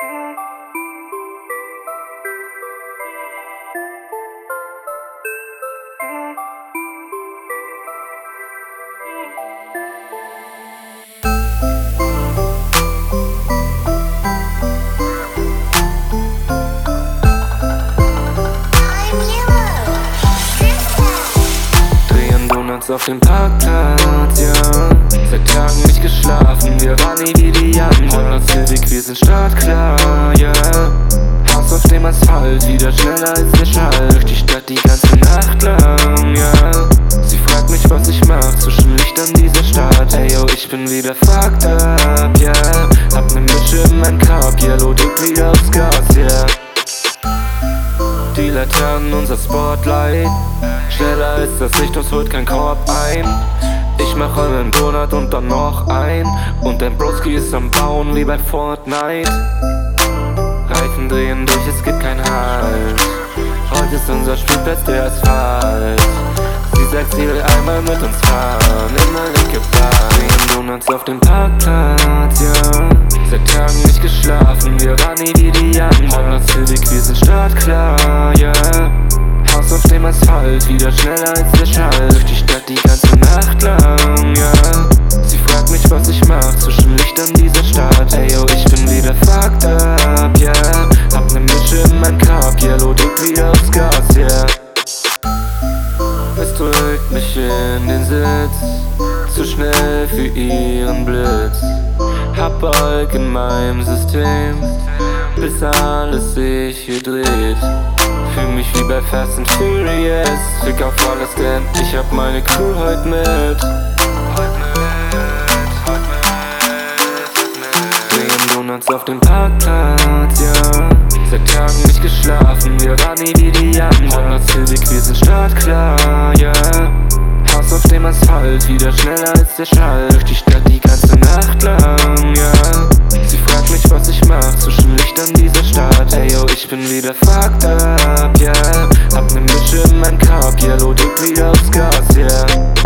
Auf dem Parkplatz, ja. Seit Tagen nicht geschlafen, wir waren nie wie die anderen. Honda-Civic, wir sind startklar, ja. Haus auf dem Asphalt, wieder schneller als der Schall. Durch die Stadt die ganze Nacht lang, ja. Sie fragt mich, was ich mach zwischen Lichtern dieser Stadt. Ey, yo, ich bin wieder fucked up, ja. Hab ne Mische in meinem Cup, Yellow drückt wieder aufs Gas, yeah. Die Laternen, unser Spotlight. Schneller als das Licht, uns holt kein Korb ein. Ich mache einen Donut und dann noch ein. Und dein Broski ist am Bauen wie bei Fortnite. Reifen drehen durch, es gibt kein Halt. Heute ist unser Spielplatz der Asphalt. Sie sagt, sie will einmal mit uns fahren. Immer linke Bahn. Drehen Donuts auf dem Parkplatz, ja. Seit Tagen nicht geschlafen, wir waren nie wie die anderen. Honda-Civic, wir sind startklar, ja. Haus auf dem Asphalt, wieder schneller als der Schall. Durch die Stadt die ganze Nacht lang, ja. Sie fragt mich, was ich mach zwischen Lichtern dieser Stadt. Ey, yo, ich bin wieder fucked up, ja. Hab ne Mische in meinem Cup, Yellow drückt wieder aufs Gas, yeah. Es drückt mich in den Sitz, zu schnell für ihren Blitz. Hab Balk in meinem System, bis alles sich hier dreht. Fühl mich wie bei Fast and Furious, fick auf alles, denn ich hab meine Crew heute mit. Drehen Donuts auf dem Parkplatz, ja. Seit Tagen nicht geschlafen, wir waren nie wie die anderen. Honda-Civic, wir sind startklar, ja. Haus auf dem Asphalt, wieder schneller als der Schall. Durch die Stadt die ganze Nacht lang, ja. Sie fragt mich, was ich mach zwischen Lichtern dieser Stadt. Ey, yo, ich bin wieder fucked up, ja. Hab ne Mische in meinem Cup, Yellow drückt wieder aufs Gas, yeah.